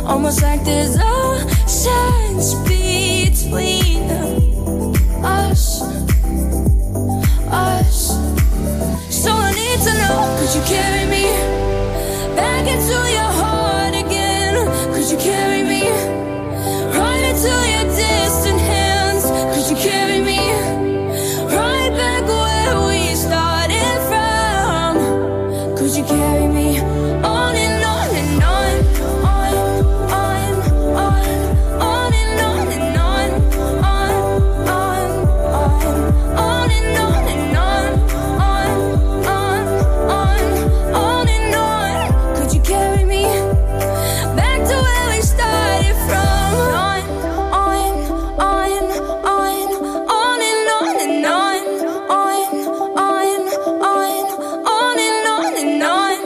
almost like there's oceans between us. So I need to know, could you carry me back into your heart again? Could you carry me right into your distant hands? Could you carry me right back where we started from? Could you carry me on and on and on, on and on and on, on and on and on. Could you carry me back to where we started from? On and on and on and on and on and on.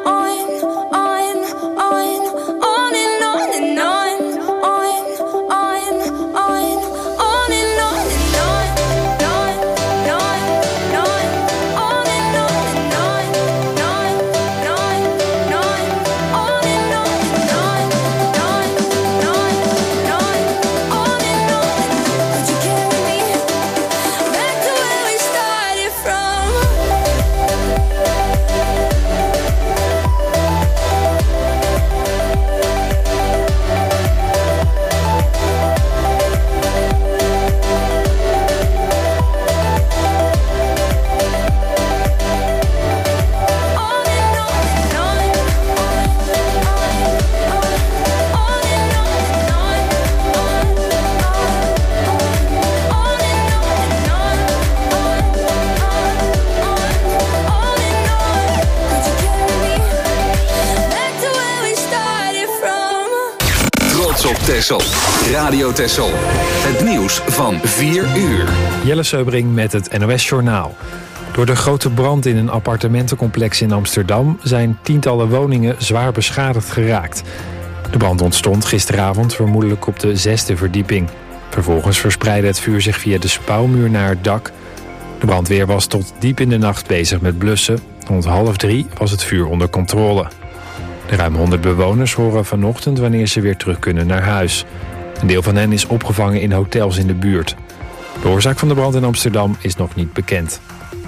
Texel. Radio Texel. Het nieuws van 4 uur. Jelle Seubring met het NOS Journaal. Door de grote brand in een appartementencomplex in Amsterdam zijn tientallen woningen zwaar beschadigd geraakt. De brand ontstond gisteravond vermoedelijk op de 6e verdieping. Vervolgens verspreidde het vuur zich via de spouwmuur naar het dak. De brandweer was tot diep in de nacht bezig met blussen. Rond 2:30 was het vuur onder controle. De ruim 100 bewoners horen vanochtend wanneer ze weer terug kunnen naar huis. Een deel van hen is opgevangen in hotels in de buurt. De oorzaak van de brand in Amsterdam is nog niet bekend.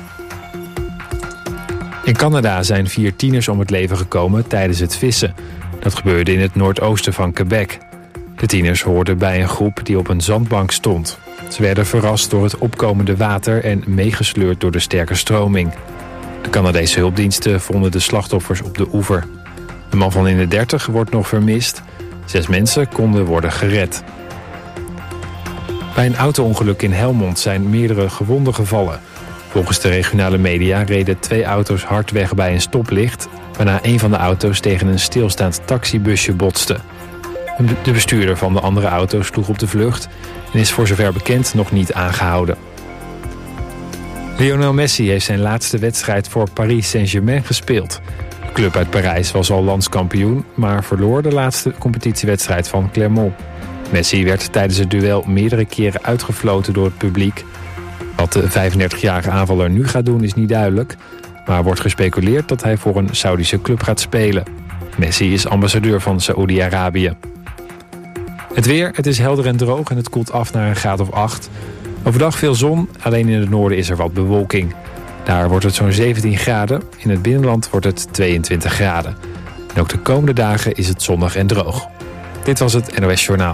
In Canada zijn 4 tieners om het leven gekomen tijdens het vissen. Dat gebeurde in het noordoosten van Quebec. De tieners hoorden bij een groep die op een zandbank stond. Ze werden verrast door het opkomende water en meegesleurd door de sterke stroming. De Canadese hulpdiensten vonden de slachtoffers op de oever. Een man van in de 30 wordt nog vermist. 6 mensen konden worden gered. Bij een auto-ongeluk in Helmond zijn meerdere gewonden gevallen. Volgens de regionale media reden 2 auto's hard weg bij een stoplicht, waarna een van de auto's tegen een stilstaand taxibusje botste. De bestuurder van de andere auto sloeg op de vlucht en is voor zover bekend nog niet aangehouden. Lionel Messi heeft zijn laatste wedstrijd voor Paris Saint-Germain gespeeld. De club uit Parijs was al landskampioen, maar verloor de laatste competitiewedstrijd van Clermont. Messi werd tijdens het duel meerdere keren uitgefloten door het publiek. Wat de 35-jarige aanvaller nu gaat doen is niet duidelijk, maar wordt gespeculeerd dat hij voor een Saoedische club gaat spelen. Messi is ambassadeur van Saoedi-Arabië. Het weer, het is helder en droog en het koelt af naar een graad of 8. Overdag veel zon, alleen in het noorden is er wat bewolking. Daar wordt het zo'n 17 graden, in het binnenland wordt het 22 graden. En ook de komende dagen is het zonnig en droog. Dit was het NOS Journaal.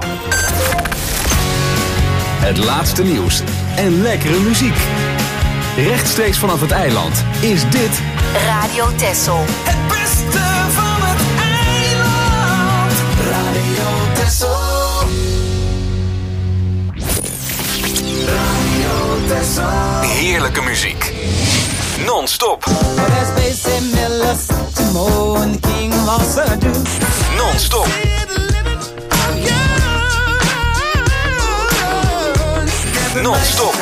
Het laatste nieuws en lekkere muziek. Rechtstreeks vanaf het eiland is dit Radio Texel. Het beste van het eiland. Radio Texel. Radio Texel. heerlijke muziek. Non-stop. Non-stop. Non-stop.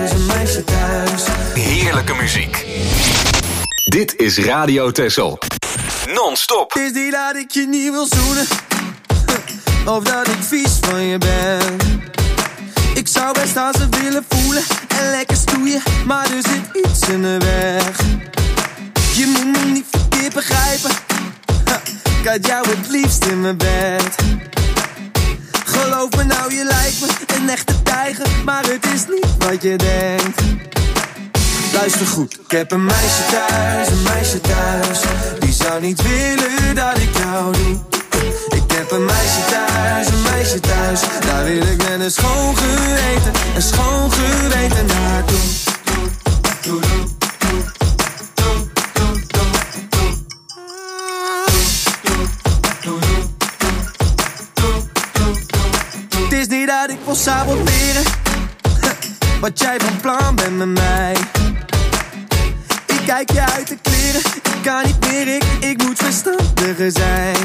Heerlijke muziek. Dit is Radio Texel. Non-stop. Is die dat ik je niet wil zoenen? Of dat ik vies van je ben? Ik zou best aan ze willen voelen en lekker stoeien, maar er zit iets in de weg. Je moet me niet verkeerd begrijpen. Ik had jou het liefst in mijn bed. Geloof me nou, je lijkt me een echte tijger, maar het is niet wat je denkt. Luister goed, ik heb een meisje thuis, die zou niet willen dat ik jou doe. Ik heb een meisje thuis, daar wil ik met een schoon geweten naartoe. Het is niet dat ik wil saboteren wat jij van plan bent met mij. Ik kijk je uit de kleren, ik kan niet meer, ik moet verstandiger zijn.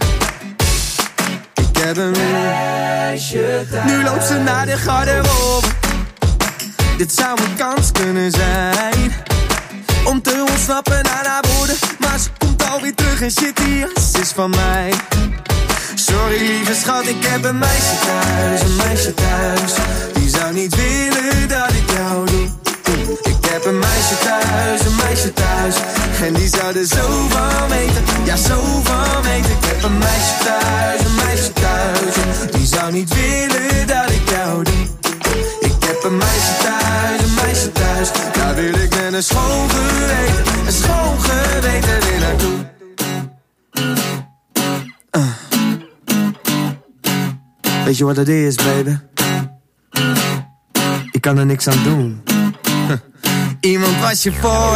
Ik heb een meisje thuis. Nu loopt ze naar de garderobe. Dit zou een kans kunnen zijn om te ontsnappen aan haar woorden, maar ze komt alweer terug en shit, die jas is van mij. Sorry lieve schat, ik heb een meisje thuis, die zou niet willen dat ik jou doe. Ik heb een meisje thuis, en die zou er zo van weten, ja zo van weten. Ik heb een meisje thuis, die zou niet willen dat ik jou doe. Ik heb een meisje thuis, daar wil ik met een schoon geweten weer naartoe. Weet je wat het is, baby? Ik kan er niks aan doen. Iemand was je voor.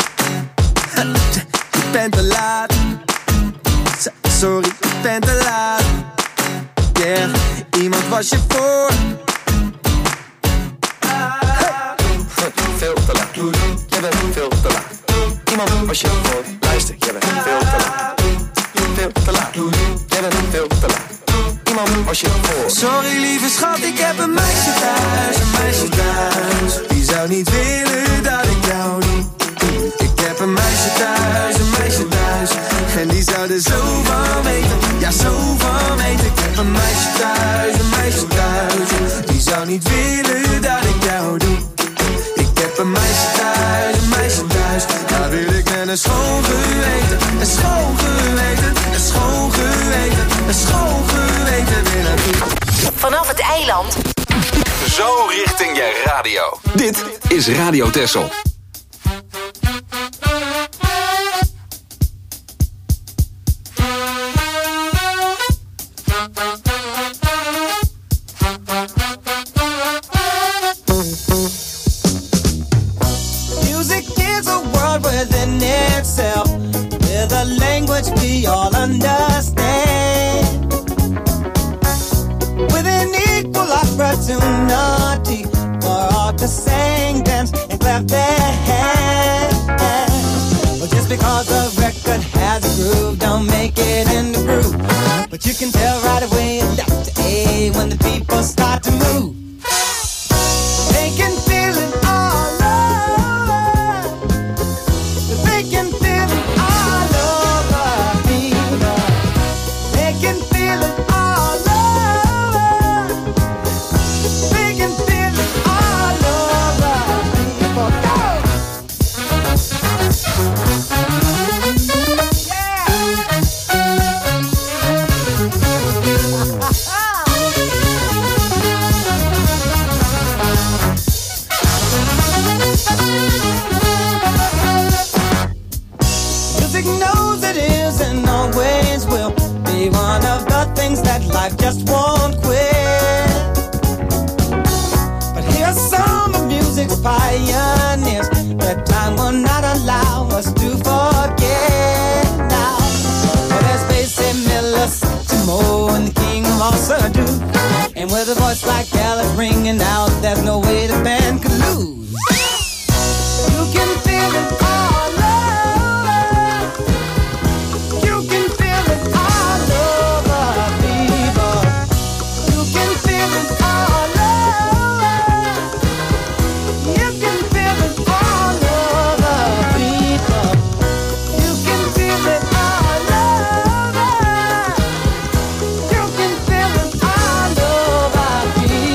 Je bent te laat. Sorry, je bent te laat. Yeah, iemand was je voor. Veel te laat. Jij bent veel te laat. Iemand was je voor. Luister, jij bent veel te laat. Veel te laat. Jij bent veel te laat. Iemand was je voor. Sorry lieve schat, ik heb een meisje thuis, die zou niet willen dat ik jou doe. Ik heb een meisje thuis, en die zou er zo van weten, ja zo van weten. Ik heb een meisje thuis, die zou niet willen dat ik jou doe. Ik heb een meisje thuis, daar wil ik met een schoon geweten weer naartoe. Vanaf het eiland. Zo richting je radio. Dit is Radio Texel. Music is a world within itself, with a language we all understand, with an equal opportunity for all to sing, dance, and clap their hands. Well, just because the record has a groove, don't make it in the groove. But you can tell right away left to A when the people start to move. They can feel it all over. They can feel it all over, people. They can feel it all over. They can feel it all over, people. Go! Music knows it is and always will be one of the things that life just won't quit. But here's some of music's pioneers that time will not allow us to forget now. Well, there's Basie Miller, Satchmo, and the king of all Surdu. And with a voice like Alice ringing out, there's no way the band could lose. You can feel it all over. You can feel it all over, people. You can feel it all over. You can feel it all over, people. You can feel it all over. You can feel it all over, people.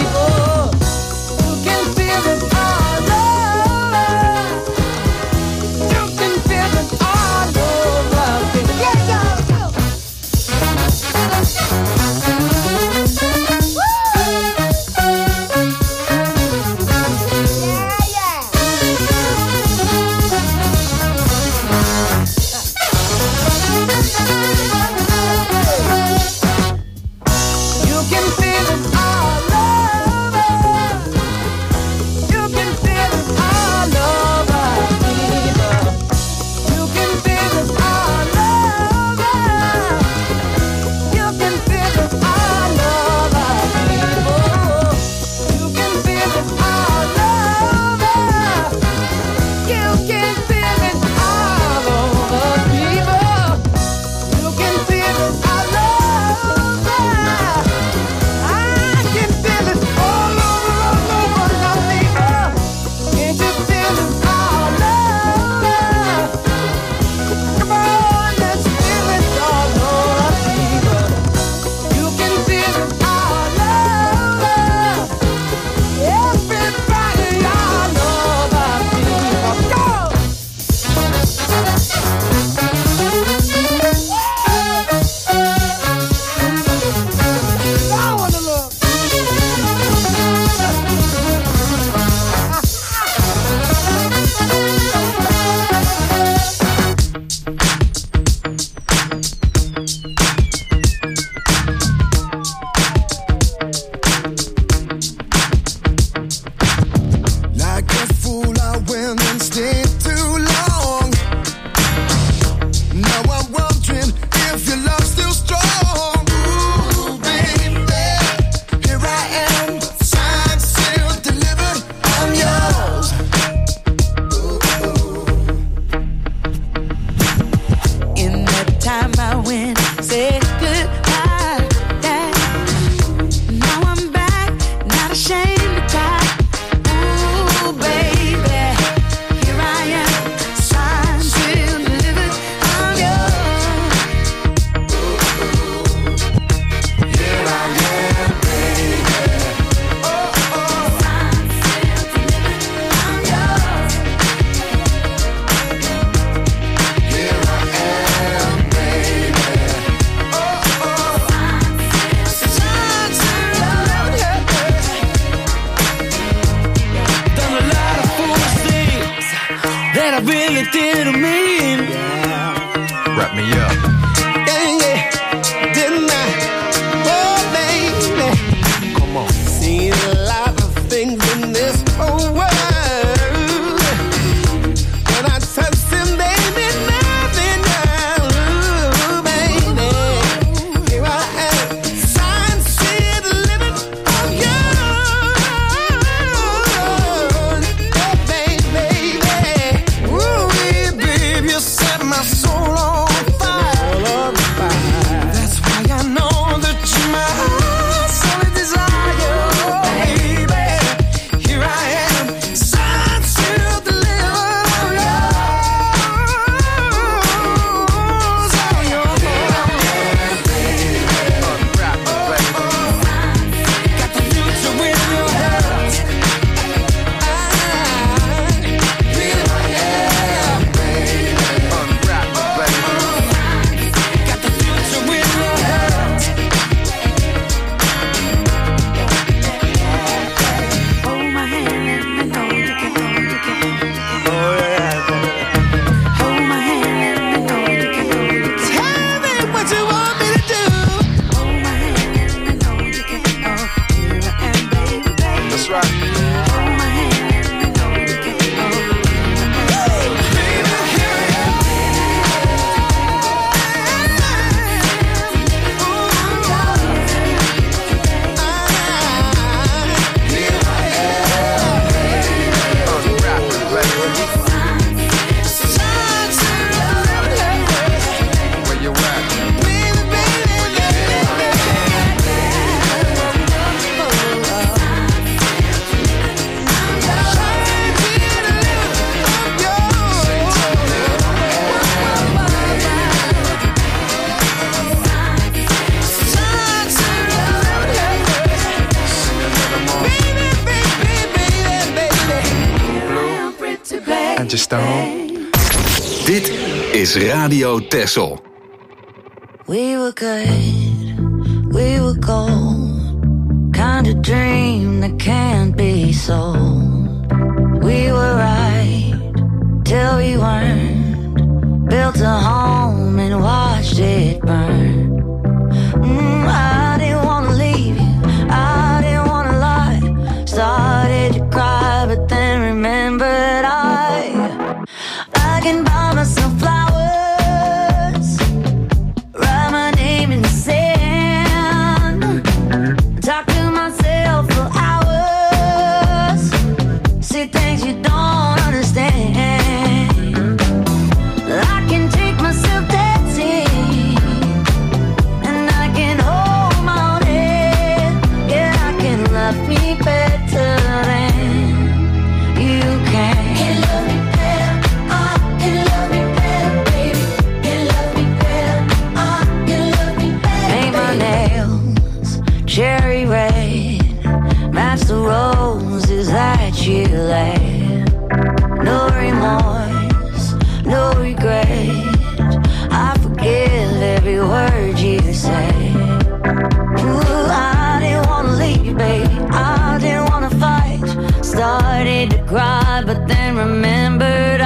Roger Stone. Dit is Radio Texel. We were good, we were gold. Kind of dream that can't be sold. We were right till we weren't. Built a home and watched it burn. I didn't wanna leave you, I didn't wanna lie. Started to cry, but then remembered I can buy myself flowers, write my name in the sand, talk to myself for hours, see things you don't understand. I can take myself dancing, and I can hold my own head. Yeah, I can love me better than you can. Can love me better, can love me better, baby. Can love me better, can love me better. Paint my nails cherry red, match the roses that you laid. No remorse, no regret. I forgive every word you say. Ooh, I didn't wanna leave, baby. I didn't wanna fight. Started to cry, but then remembered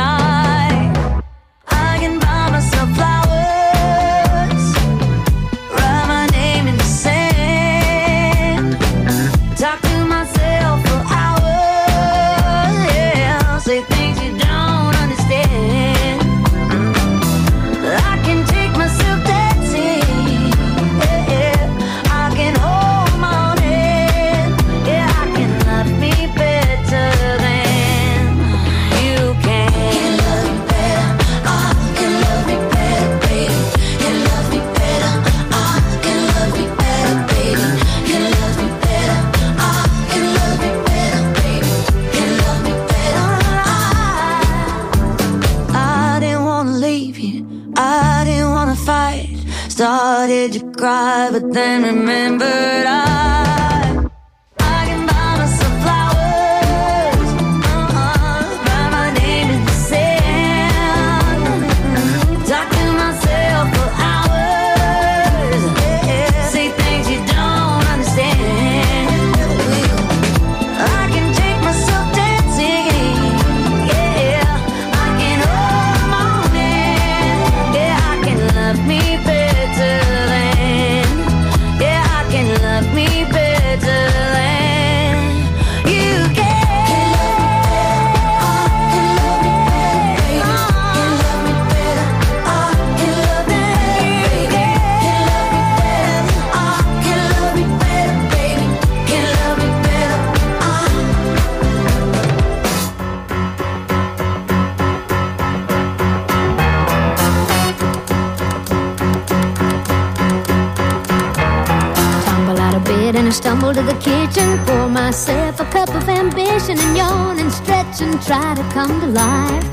I can buy myself flowers, write my name in the sand, talk to myself for hours, yeah, say things you don't understand. I can take myself dancing, yeah, I can hold my own head, yeah, I can love me better than you can. Can love me better, can love me better, baby. Can love me better, can love me better, baby. Can love me better, can love me better, baby. Can love me better. I didn't wanna leave you, I didn't wanna fight. Started to cry, but then remembered I can buy myself flowers, write my name in the sand, talk to myself for hours, yeah, say things you don't understand. I can take myself dancing, yeah, I can hold my own hand, yeah, I can love me better than, yeah, I can love me better than you can. Can love me better, can love me better, can love me better, baby. Can love me better, Tumble out of bed and I stumble to the kitchen, pour myself a cup of ambition and yawn and stretch and try to come to life.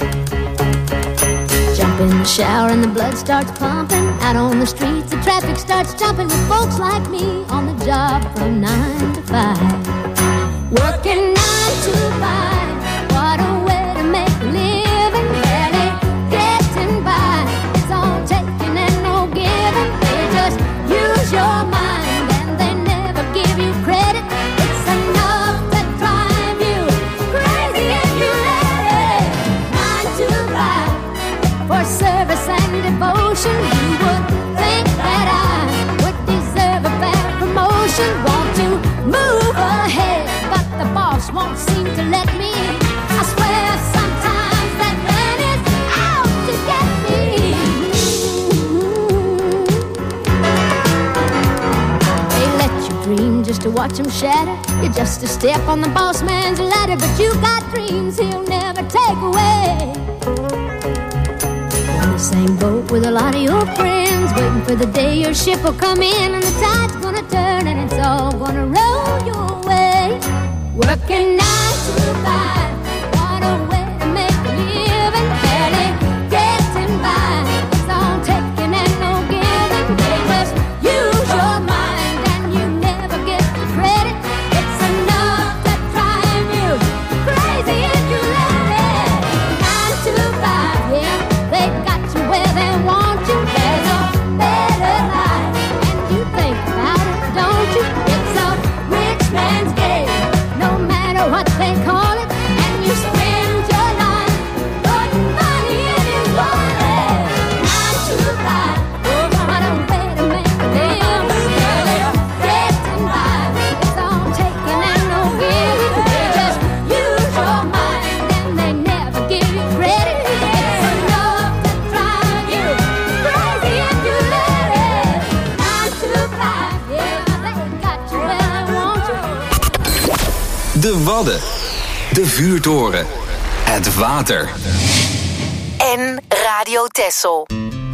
Jump in the shower and the blood starts pumping. Out on the streets the traffic starts jumping with folks like me on the job from 9 to 5. Working 9 to 5, what a way to make a living. Barely getting by, it's all taking and no giving. They just use your mind and they never give you credit. It's enough to drive you crazy if you let it. 9 to 5, for service and devotion. You would think that I would deserve a better promotion. Want to move ahead, but the boss won't seem to let me. I swear sometimes that man is out to get me. They let you dream just to watch him shatter. You're just a step on the boss man's ladder, but you got dreams he'll never take away. In the same boat with a lot of your friends, waiting for the day your ship will come in and the tide's gonna turn and it's all gonna roll your way. Working 9 to 5, what a way to make a living. Barely getting by, it's all taking and no giving. They just use your mind and you never get the credit. It's enough to drive you crazy if you let it. De Wadden. De Vuurtoren. Het water. En Radio Texel.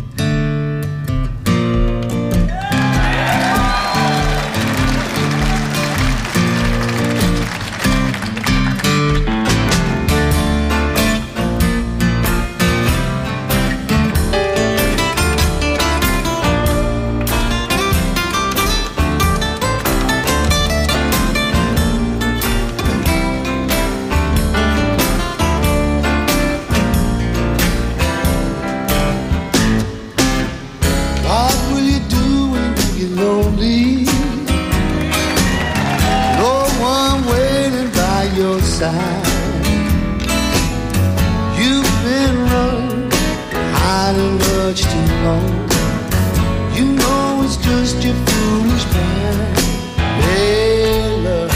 You've been running, hiding much too long. You know it's just your foolish mind. Hey, love,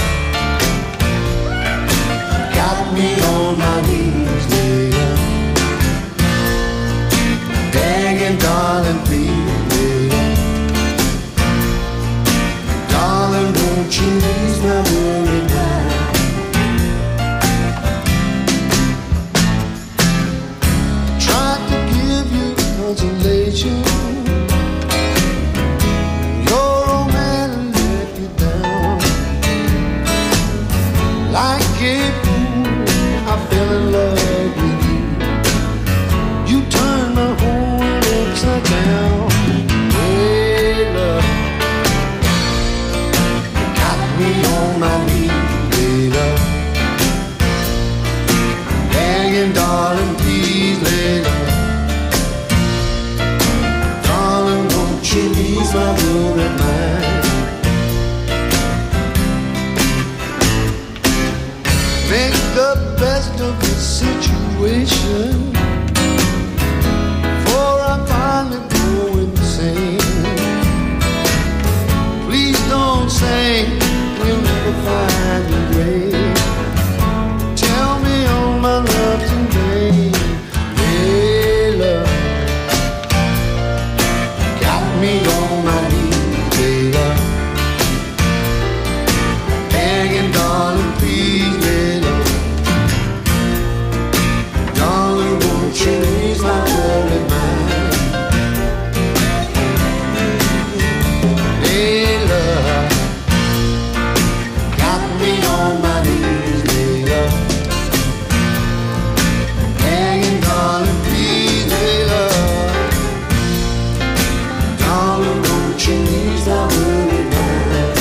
got me on my knees, later, begging, darling, please, later. Darling, won't you ease my worry mind? Consolation. Your old man let you down. Like a fool, I fell in love with you. You turned my whole world upside down. Hey, love, got me on my knees, hey, love, begging, darling, please, lay love. She's my moon and mine. Make the best of the situation, for I finally go insane. Please don't say we'll never find a grave. Tell me all my love's in vain. Hey, love, me on my knees, later, begging, darling, please, later. Darling, won't you ease my worry mind? Later, got me on my knees, later, begging, darling, please, later. She's not really mine.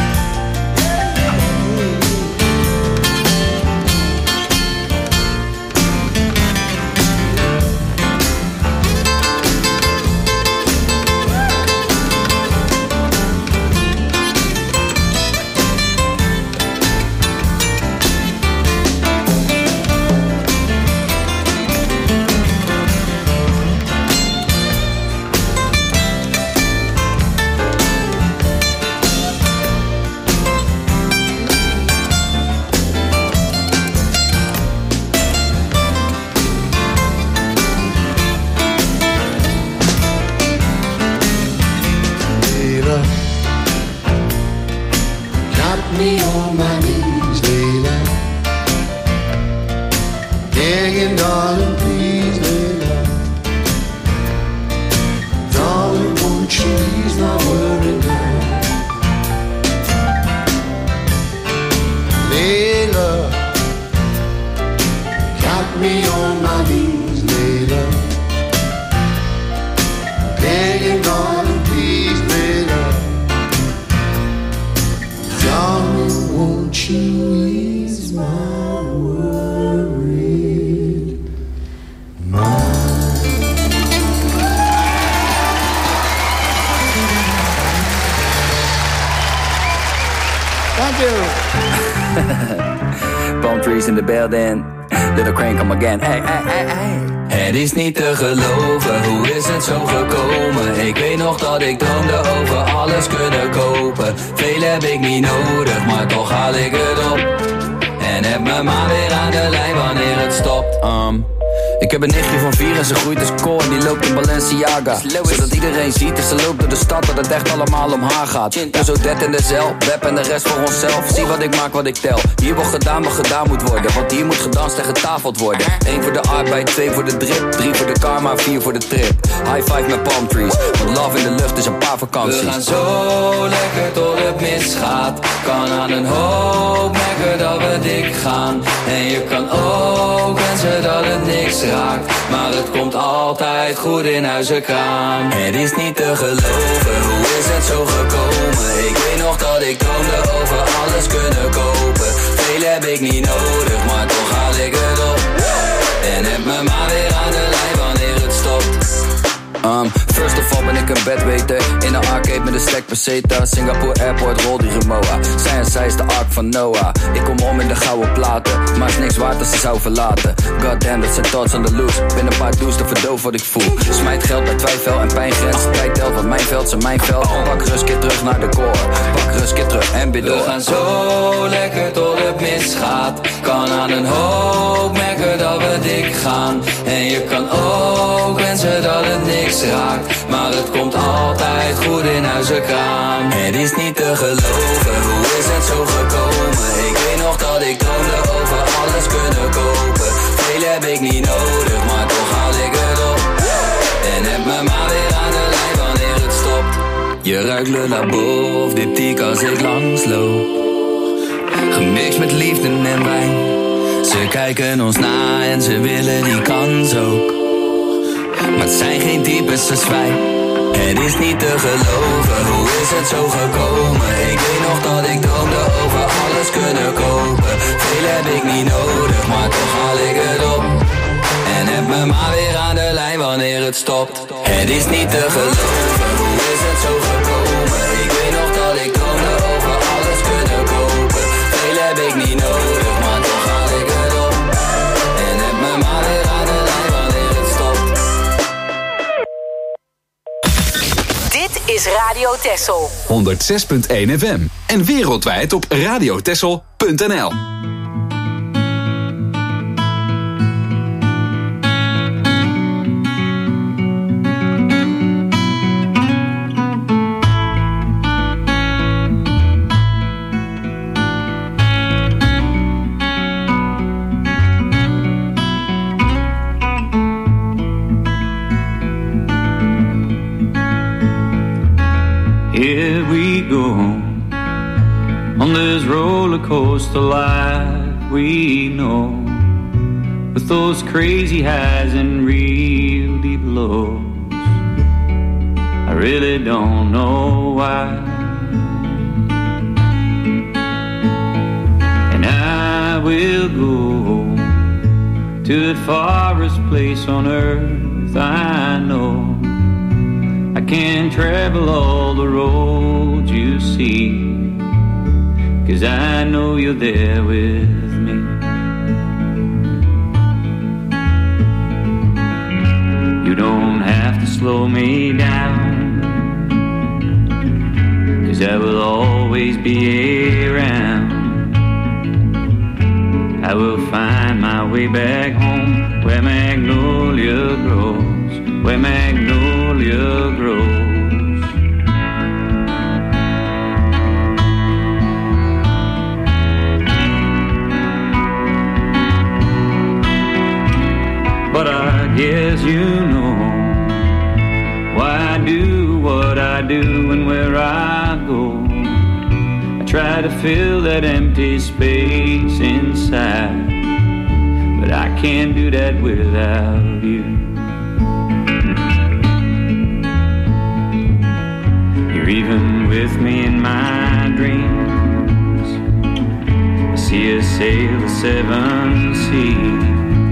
Me on my knees, later, begging, darling, please, later. Darling, won't you ease my worry now? Layla, got me on my knees, later, begging, darling, please, later. Darling, won't you ease my worried mind? Thank you. Palm trees in the building. Little Crane come again. Hey, hey, hey, hey. Het is niet te geloven, hoe is het zo gekomen? Ik weet nog dat ik droomde over alles kunnen kopen. Veel heb ik niet nodig, maar toch haal ik het op. En heb me maar weer aan de lijn wanneer het stopt. Ik heb een nichtje van 4 en ze groeit als kool en die loopt in Balenciaga. Zodat iedereen ziet als ze loopt door de stad dat het echt allemaal om haar gaat. En zo dead in de cel, web en de rest voor onszelf. Zie wat ik maak, wat ik tel. Hier wordt gedaan wat gedaan moet worden, want hier moet gedanst en getafeld worden. 1 voor de arbeid, 2 voor de drip, 3 voor de karma, 4 voor de trip. High five met palm trees, want love in de lucht is een paar vakanties. We gaan zo lekker tot het misgaat. Kan aan een hoop merken dat we dik gaan. En je kan ook wensen dat het niks raakt, maar het komt altijd goed in Huizenkraan. Het is niet te geloven, hoe is het zo gekomen? Ik weet nog dat ik droomde over alles kunnen kopen. Veel heb ik niet nodig, maar toch haal ik het op. En heb me maar weer aan de lijn wanneer het stopt. First of all ben ik een bedweter. In een arcade met een stack peseta. Singapore Airport, rol die Remoa. Zij is de ark van Noah. Ik kom om in de gouden platen, maar is niks waard als ze zou verlaten. Goddamn, dat zijn thoughts on the loose. Ben een paar do's te verdoof wat ik voel. Smijt geld bij twijfel en pijngrens. Tijd telt, want mijn veld zijn mijn veld. Pak rust, keer terug naar de core. Pak rust, keer terug en bid door. We gaan zo lekker tot het misgaat. Kan aan een hoop merken dat we dik gaan. En je kan ook wensen dat het niks raakt, maar het komt altijd goed in Huizenkraan. Het is niet te geloven, hoe is het zo gekomen? Ik weet nog dat ik droomde over alles kunnen kopen. Veel heb ik niet nodig, maar toch haal ik het op. En heb me maar weer aan de lijn wanneer het stopt. Je ruikt Le Labo of Diptyque als ik langsloop. Gemixt met liefde en wijn. Ze kijken ons na en ze willen die kans ook. Maar het zijn geen types als wij. Het is niet te geloven, hoe is het zo gekomen? Ik weet nog dat ik droomde over alles kunnen kopen. Veel heb ik niet nodig, maar toch haal ik het op. En heb me maar weer aan de lijn wanneer het stopt. Het is niet te geloven, hoe is het zo gekomen? Ik weet nog dat ik droomde over alles kunnen kopen. Veel heb ik niet nodig, maar toch haal ik het op. En heb me maar weer aan de lijn wanneer het stopt. Dit is Radio Texel. 106.1 FM. En wereldwijd op radiotexel.nl. Here we go on this roller coaster life we know, with those crazy highs and real deep lows. I really don't know why, and I will go to the farthest place on earth I know. I can't travel all the roads you see, 'cause I know you're there with me. You don't have to slow me down, 'cause I will always be around. I will find my way back home, where magnolia grows, where magnolia grows. But I guess you know why I do what I do and where I go. I try to fill that empty space inside, but I can't do that without you. You're even with me in my dreams. I see us sail the 7 seas.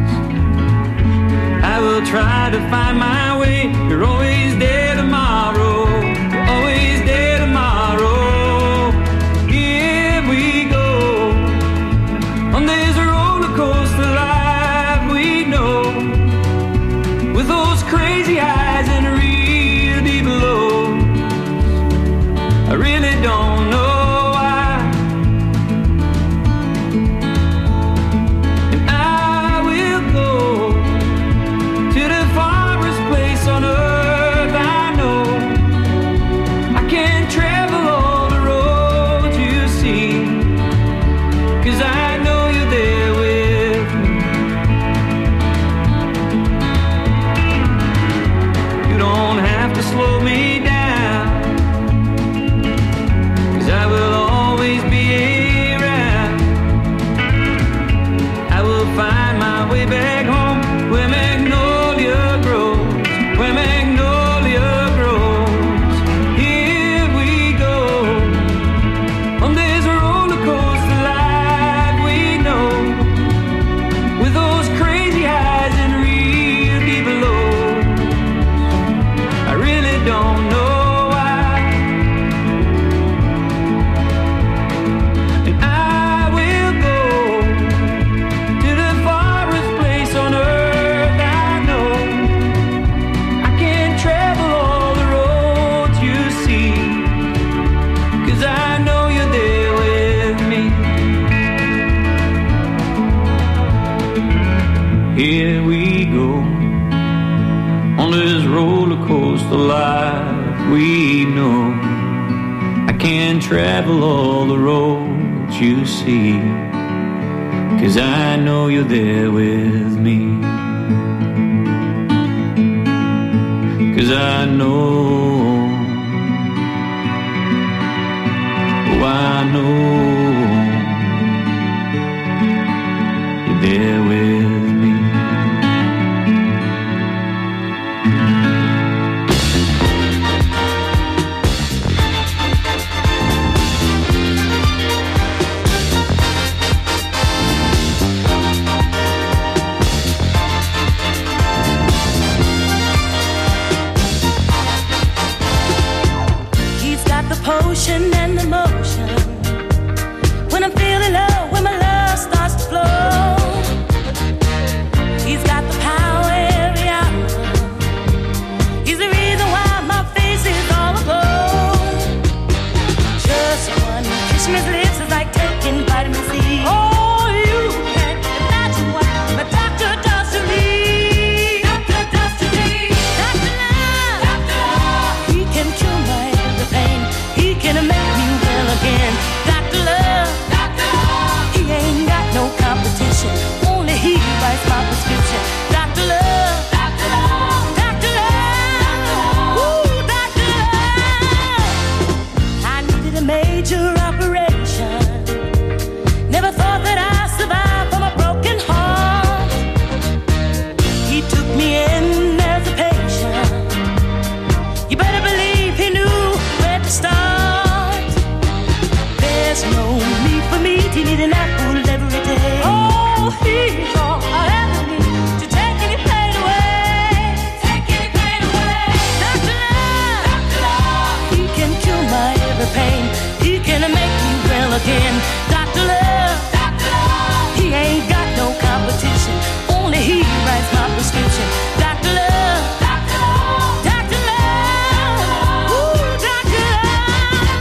I will try to find my way. You're always there tomorrow. You're always there tomorrow. Here we go on this roller coaster life we know, with those crazy highs and real deep lows. I really don't know why, and I will go here we go on this roller coaster life we know. I can't travel all the roads you see, 'cause I know you're there with me. 'Cause I know, oh I know you're there with me. Potion and the motion. When I'm feeling low, when my love starts to flow, he's got the power every hour. He's the reason why my face is all aglow. Just one kiss from his lips is like taking vitamin C. Oh, you can't imagine what my doctor does to me. Doctor does to me. Doctor Love. Doctor Love. He can cure my every pain. He can make me well again. Dr. Love, Dr. Love. He ain't got no competition. Only he writes my prescription. Dr. Love, Dr. Love, Dr. Love. Ooh, Dr. Love. I needed a major operation. Never thought that I'd survive from a broken heart. He took me in as a patient. You better believe he knew where to start. There's no need for me to need an apple every day. Oh, he's all I ever need to take any pain away. Take any pain away. Dr. Love, Dr. Love. He can cure my every pain. He can make me well again. Dr. Love, Dr. Love. He ain't got no competition. Only he writes my prescription. Dr. Love, Dr. Love, Dr. Love. Ooh, Dr. Love.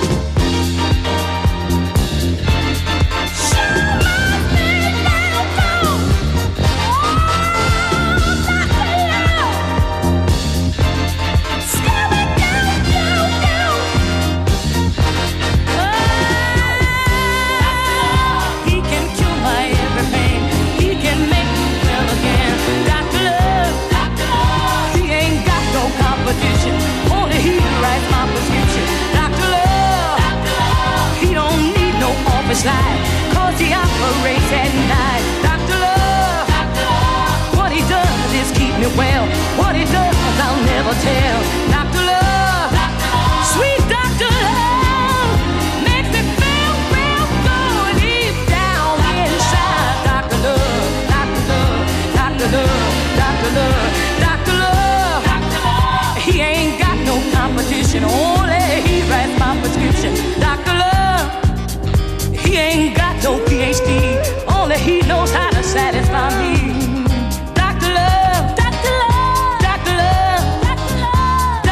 He can cure my every pain. He can make me well again. Dr. Love, Dr. Love. He ain't got no competition. Only he writes my prescription. Dr. Love, Dr. Love. He don't need no office light, 'cause he operates at night. Dr. Love, Dr. Love. What he does is keep me well. What he does I'll never tell. Dr. Love, Dr. Love. Sweet Dr. Love makes me feel real good deep down inside. Dr. Love, Dr. Love, Dr. Love, Dr. Love, Dr. Love, Dr. Love. He ain't got no competition. Only he writes my prescription. Dr. Love. He ain't got no PhD. Only he knows how to satisfy me. Dr. Love, Dr. Love, Dr. Love, Dr. Love,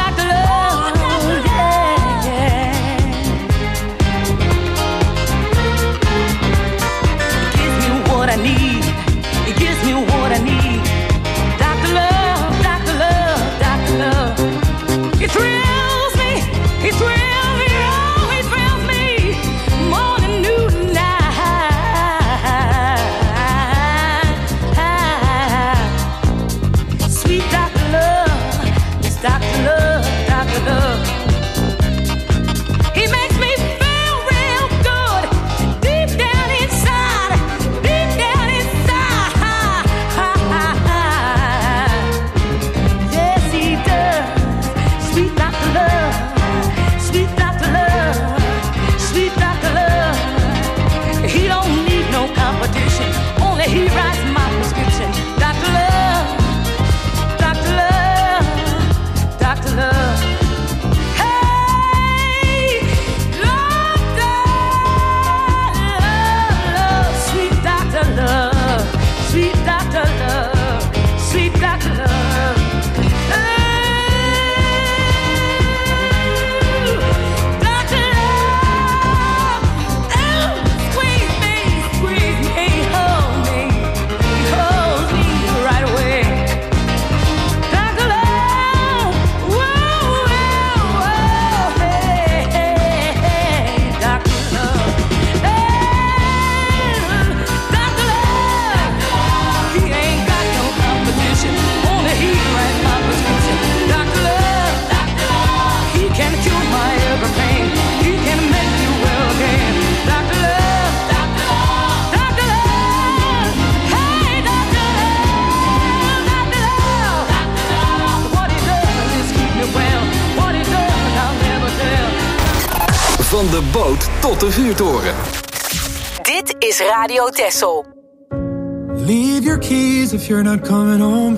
Van de boot tot de vuurtoren. Dit is Radio Texel. Leave your keys if you're not coming home.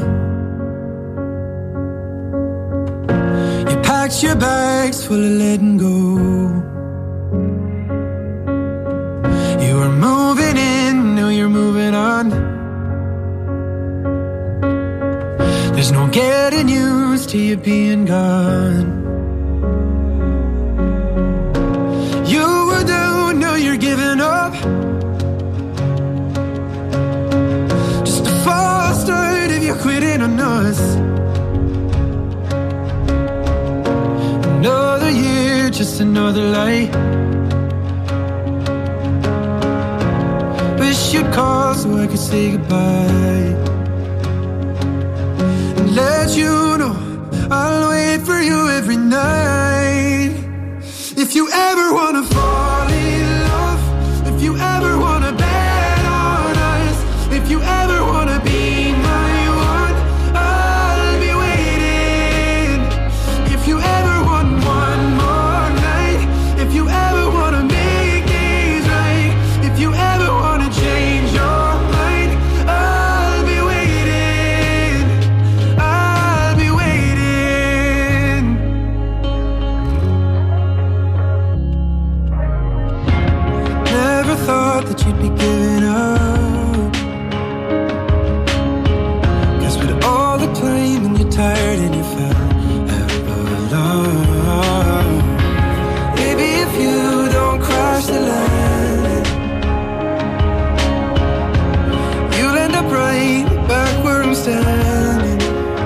You packed your bags full of letting go. You were moving in, now you're moving on. There's no getting used to you being gone. You were down, now you're giving up. Just a false start if you're quitting on us. Another year, just another lie. Wish you'd call so I could say goodbye. And let you know I'll wait for you every night. If you ever wanna fall in love, if you ever wanna bet on us, if you ever wanna be my one, I'll be waiting. If you ever want one more night, if you ever wanna make things right, if you ever wanna change your mind, I'll be waiting. I'll be waiting. Never thought that you'd be giving up, 'cause with all the time and you're tired and you fell out of love. Maybe if you don't cross the line, you'll end up right back where I'm standing.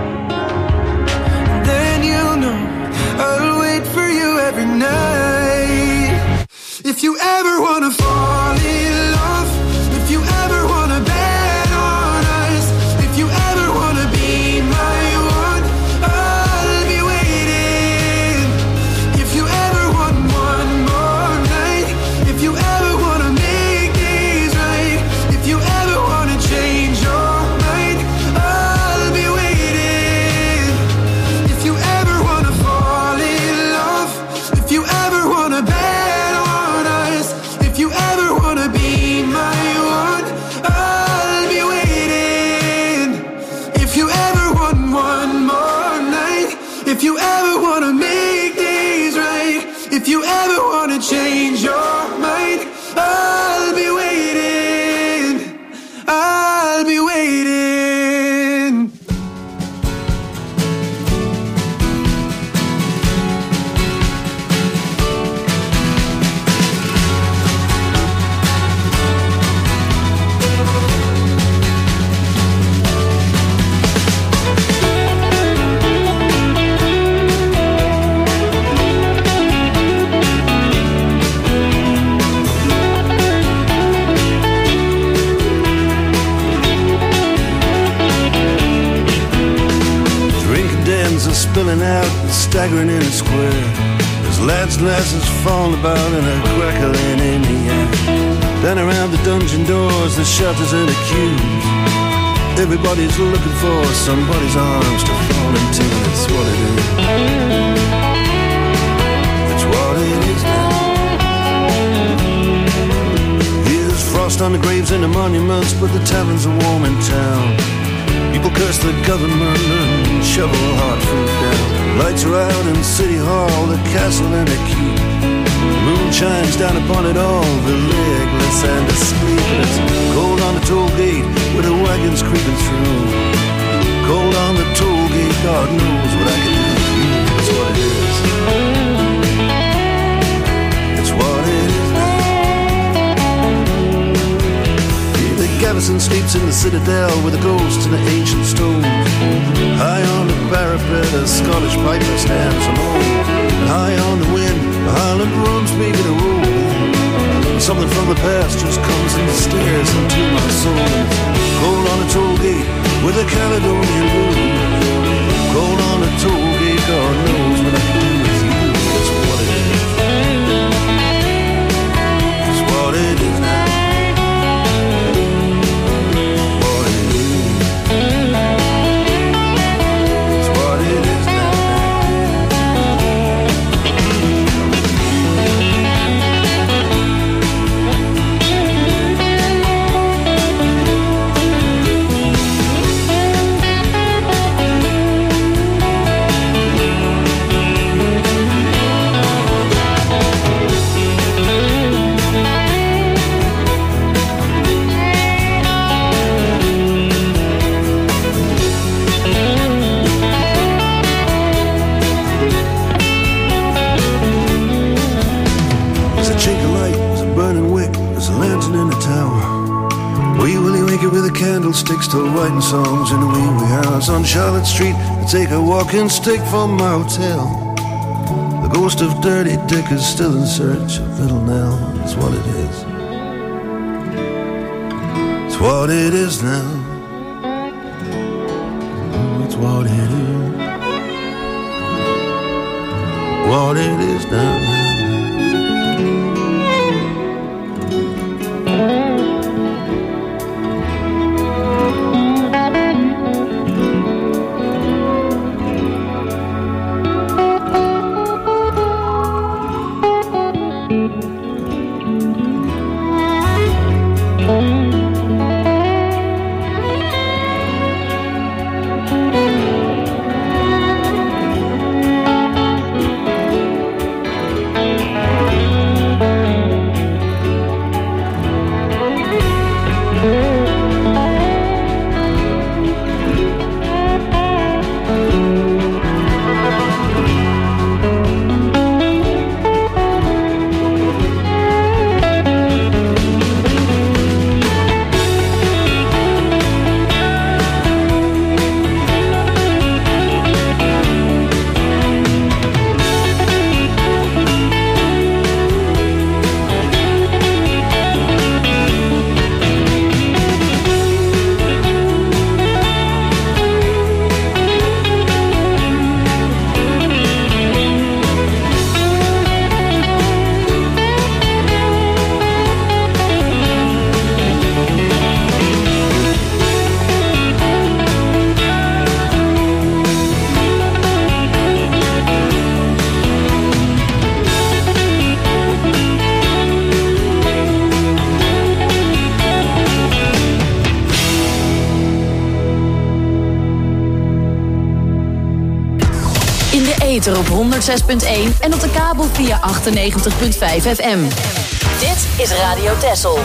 And then you'll know I'll wait for you every night. If you ever wanna fall in love, if you ever wanna bet on us, if you ever wanna be my one, I'll be waiting. If you ever want one more night, if you ever wanna make things right, if you ever wanna change your mind, I'll be waiting. If you ever wanna fall in love, if you ever wanna bet on us, if you ever wanna be my one, I'll be waiting. If you ever want one more night, if you ever wanna make things right, if you ever wanna change your mind, I'll be waiting. I'll be waiting. Drinking dens are spilling out and staggering in a square. There's lads' glasses falling about and a crackling in the air. Down around the dungeon doors, the shutters and the queues. Everybody's looking for somebody's arms to fall into. That's what it is. That's what it is now. Here's frost on the graves and the monuments, but the taverns are warm in town. People curse the government and shovel hard food down. Lights are out in City Hall, the castle and the keep. Moon shines down upon it all, the legless and the sleepless. Cold on the toll gate with the wagons creeping through. Cold on the toll gate, God knows what I can do for you. That's what it is. It's what it is now. The garrison sleeps in the citadel with the ghosts and the ancient stones. High on the parapet, a Scottish piper stands alone. And high on the wind, the Highland drums making a roll. Something from the past just comes and stares into my soul. Cold on the toll gate with a Caledonian blue. Cold on the toll gate, God knows what I can do with you. That's what it is. That's what it is now. it with the candlesticks till writing songs in a wee house on Charlotte Street. I take a walking stick from my hotel. The ghost of Dirty Dick is still in search of Little Nell. It's what it is. It's what it is now. It's what it is. What it is now. Op 106.1 en op de kabel via 98.5 FM. Dit is Radio Texel.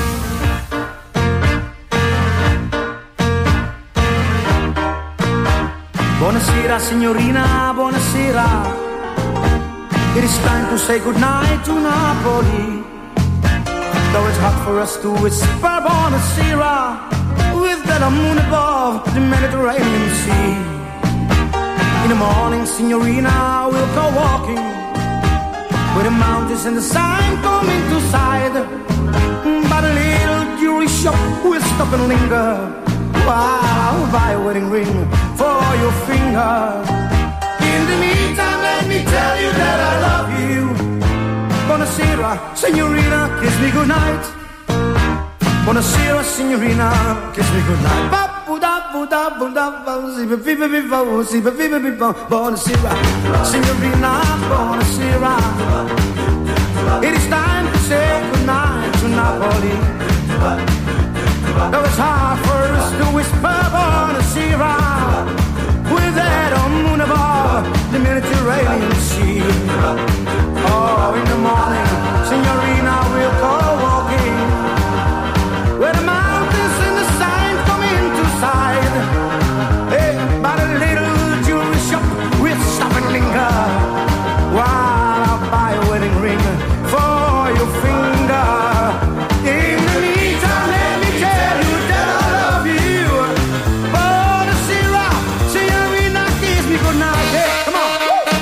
Buonasera signorina, buonasera. It is time to say goodnight to Napoli. Though it's hard for us to whisper buonasera, with that moon above the Mediterranean Sea. In the morning, signorina, we'll go walking where the mountains and the sun come into sight. By the little jewelry shop, we'll stop and linger while I'll buy a wedding ring for your finger. In the meantime, let me tell you that I love you. Buonasera, signorina, kiss me goodnight. Buonasera, signorina, kiss me goodnight. Buonasera, signorina, buonasera. It is time to say goodnight to Napoli. Though it's hard for us to whisper buonasera, with that moon above the Mediterranean Sea. Oh, in the morning, signorina, we'll go walking where the mountains and the sun come into sight. Hey, by the little jewelry shop, we'll stop and linger while I'll buy a wedding ring for your finger. In the meantime, let me tell you that I love you. Buonasera, signorina, kiss me goodnight. Hey, come on.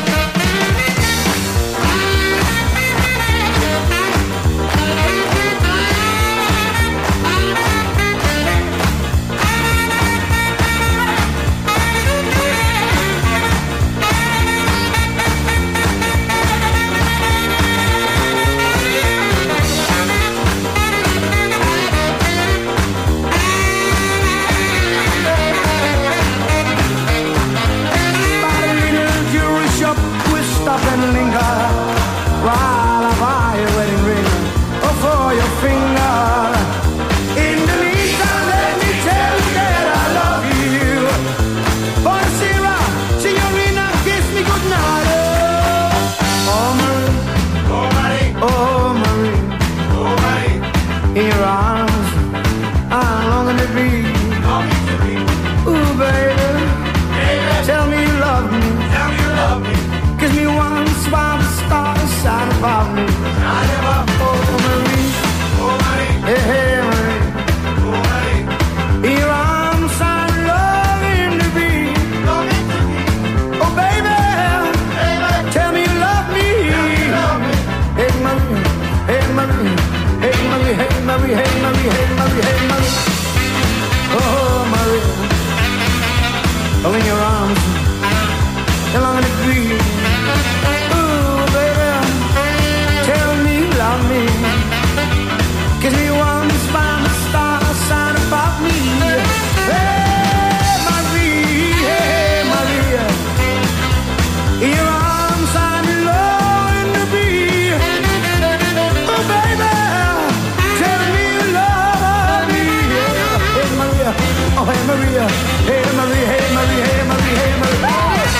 Stop and linger while I buy a wedding ring for your finger. In the meantime, let me tell you that I love you. Buonasera, signorina, kiss me goodnight. Oh, Marie, oh, Marie, oh, Marie, oh, Marie. In your arms, I'm longing to be. Ooh, baby, tell me you love me. Tell me you love me. Kiss me once while the stars shine above me. Oh, Marie, oh, Marie, hey, hey, Marie, oh, Marie. Marie, hey Marie, hey Marie, hey Marie. Oh Marie, oh in your arms, how long it be? Ooh baby, tell me you love me. Kiss me once, find a star, sign about me. Hey Marie, hey Marie, in your arms I'm longing to be. Oh baby, tell me you love me. Hey Maria, oh hey Maria, hey Marie, hey Marie, hey Marie, hey Marie.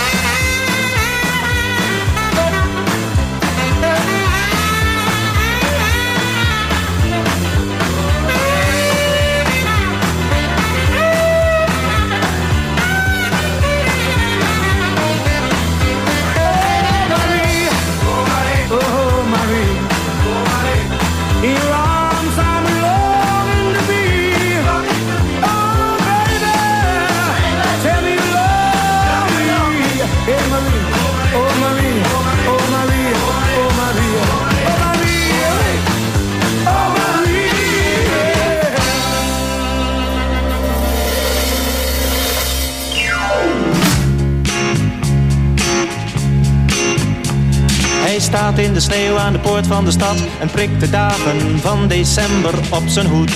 Hij staat in de sneeuw aan de poort van de stad en prikt de dagen van december op zijn hoed.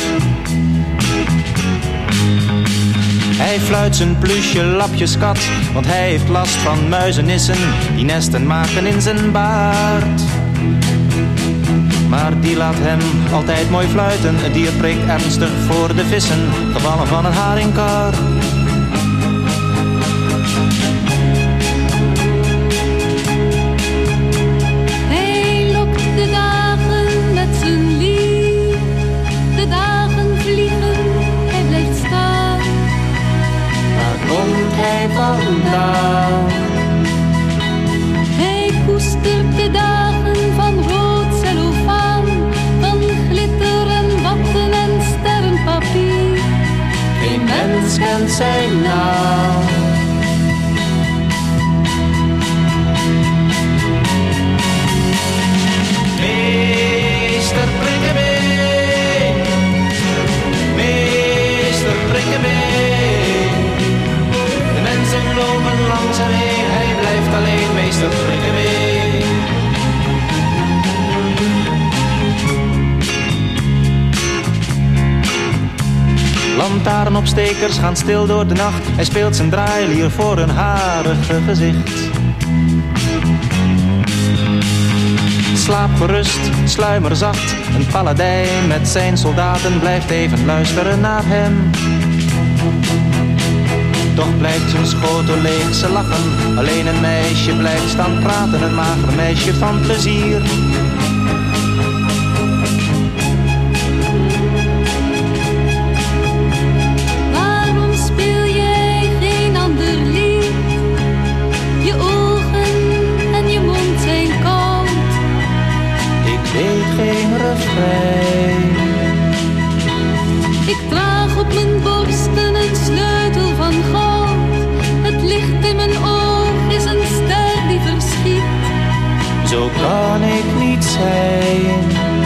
Hij fluit zijn plusje lapjeskat, want hij heeft last van muizenissen die nesten maken in zijn baard. Maar die laat hem altijd mooi fluiten, het dier prikt ernstig voor de vissen, gevallen van een haringkar. Hij koestert de dagen van rood cellofaan, van glitter en watten en sterrenpapier. Geen mens kent zijn naam. Meester Prikkebeen, meester Prikkebeen. De mensen lopen langs hem heen, hij blijft alleen, meester Prikkebeen. Lantaarnopstekers gaan stil door de nacht, hij speelt zijn draailier voor een harige gezicht. Slaap gerust, sluimer zacht, een paladijn met zijn soldaten blijft even luisteren naar hem. Toch blijft zijn schotel leeg, ze lachen. Alleen een meisje blijft staan praten, een mager meisje van plezier. Waarom speel jij geen ander lied? Je ogen en je mond zijn koud. Ik weet geen refrein. Ik draag op mijn borsten een sleutel van goud. Het licht in mijn oog is een ster die verschiet. Zo kan ik niet zijn.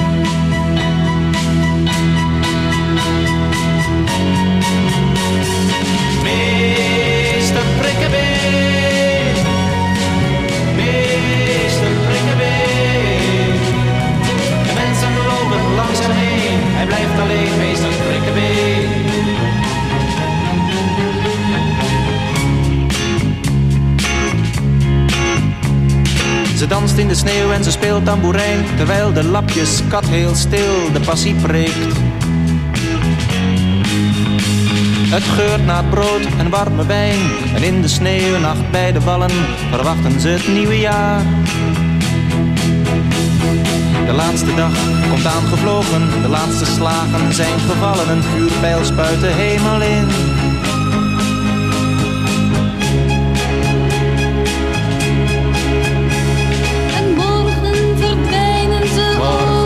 Meester Prikkebeen, meester Prikkebeen. De mensen lopen langs hem heen, hij blijft alleen, meester Prikkebeen. Ze danst in de sneeuw en ze speelt tamboerijn, terwijl de lapjeskat heel stil de passie preekt. Het geurt naar brood en warme wijn, en in de sneeuwnacht bij de wallen verwachten ze het nieuwe jaar. De laatste dag komt aangevlogen, de laatste slagen zijn gevallen, een vuurpijl spuit de hemel in. En morgen verdwijnen ze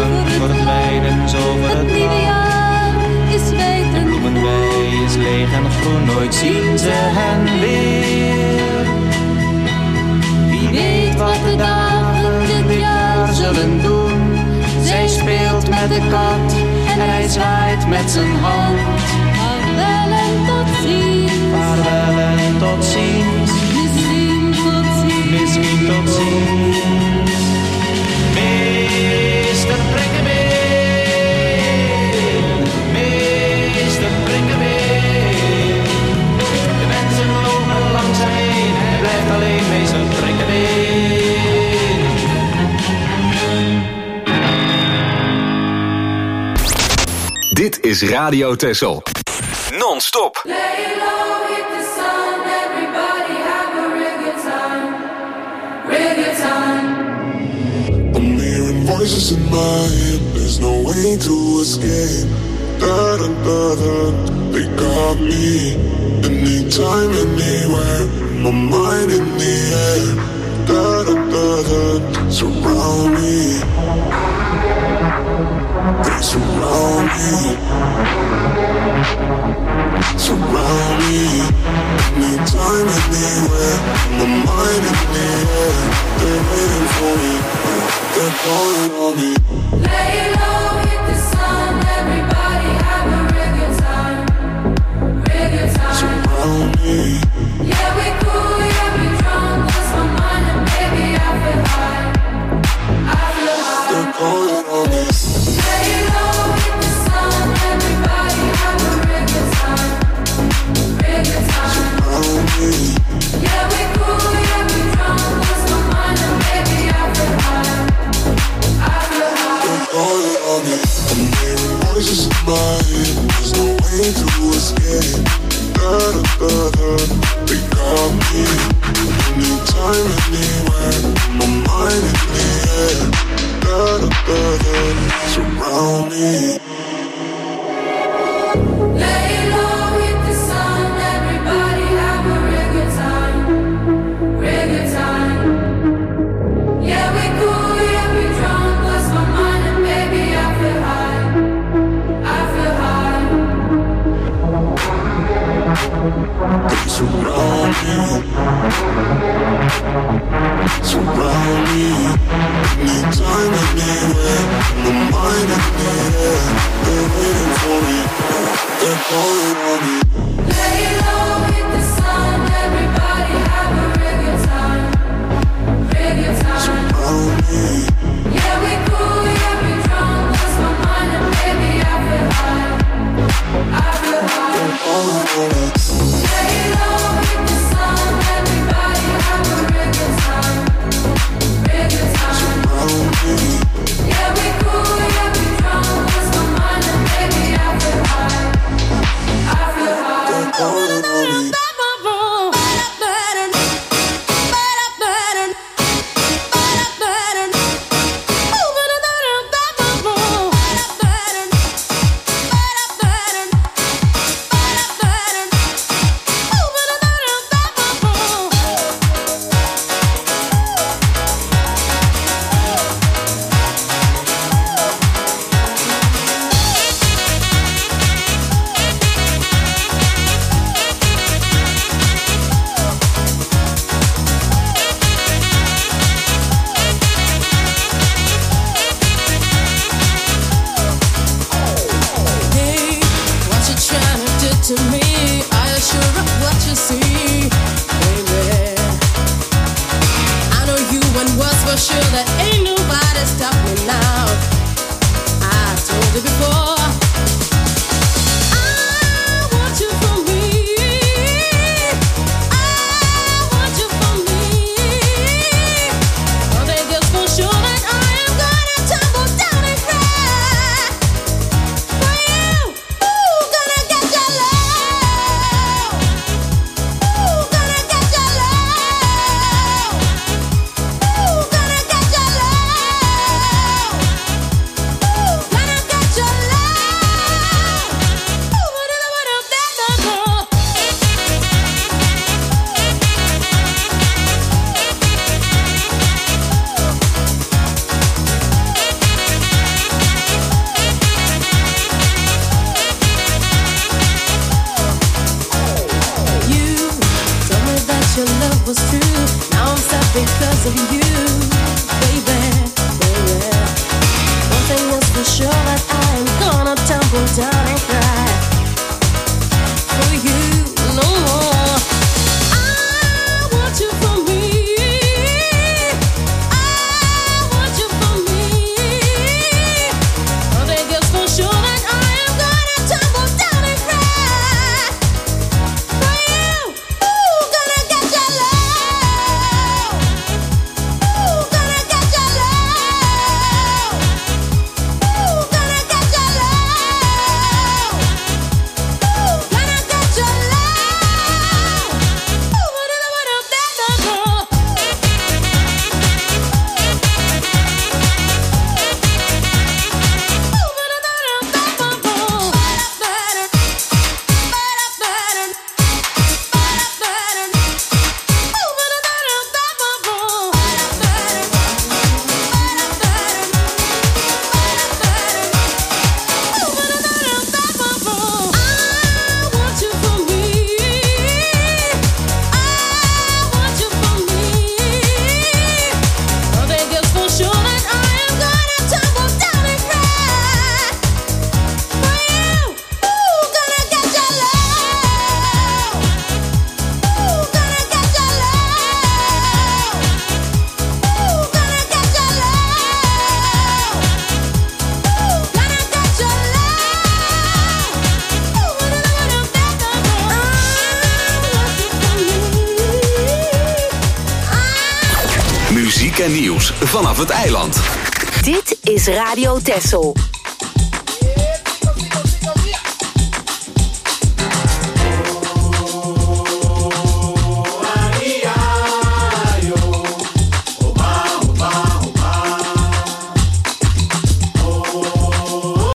over het nieuwe jaar is wijd en bloemenwei is leeg en groen, nooit zien ze hen weer. Wie weet wat de dagen dit jaar zullen doen. Zij speelt met de kat en hij zwaait met zijn hand. Vaarwel en tot ziens. Vaarwel en tot ziens. Misschien tot ziens. Misschien tot ziens. Meester Prikkebeen, meester Prikkebeen. De mensen lopen langs hem heen, hij blijft alleen meester Prikkebeen. Dit is Radio Texel. Non-stop. Lay low, hit the sun, everybody have a real good time. Real good time. I'm hearing voices in my head, there's no way to escape. Da da da da, they got me. Anytime, anywhere, my mind in the air. Da da da da, surround me. They surround me. Surround me. Anytime, anywhere, my mind in the air. They're waiting for me. They're calling on me. Lay low, hit the sun, everybody have a real good time. Real good time. Surround me. Yeah, we cool, yeah, we drunk, lost my mind and baby I feel high. I feel high. They're calling on me. Lay low, hit the sun, everybody have a real good time. Real good time. Surround me. Yeah, we cool, yeah, we drunk, lost my mind and baby I feel high. I feel high. They're calling on me. I'm hearing voices in my head, there's no way to escape. Da da da da, they got me. Anytime, anywhere, my mind in the air. Da da da da, surround me. Lay low, hit the sun, everybody have a real good time. Real good time. Yeah, we cool, yeah, we drunk, lost my mind and baby I feel high. I feel high. They surround me. Surround me. Anytime, anywhere, my mind in the air. They're waiting for me. They're calling on me. Lay low, hit the sun, everybody have a real good time. Real good time. Surround me. Yeah, we cool, yeah, we drunk, lost my mind and baby I feel high. I feel high. They're calling on me. Lay low, hit the sun, everybody have a real good time. Real good time. Surround me. Yeah, we cool, yeah, we drunk, lost my mind and baby I feel high. I feel high. They're calling on me. To me, are you sure of what you see, baby? I know you and was for sure that ain't nobody stop me now. I told you before. I want you for me. I want you for me. One thing is for sure that I am gonna tumble down and cry for you. Ooh, gonna get your love. Your love was true. Now I'm sad because of you, baby, baby. One thing is for sure that I am gonna tell en nieuws vanaf het eiland. Dit is Radio Texel.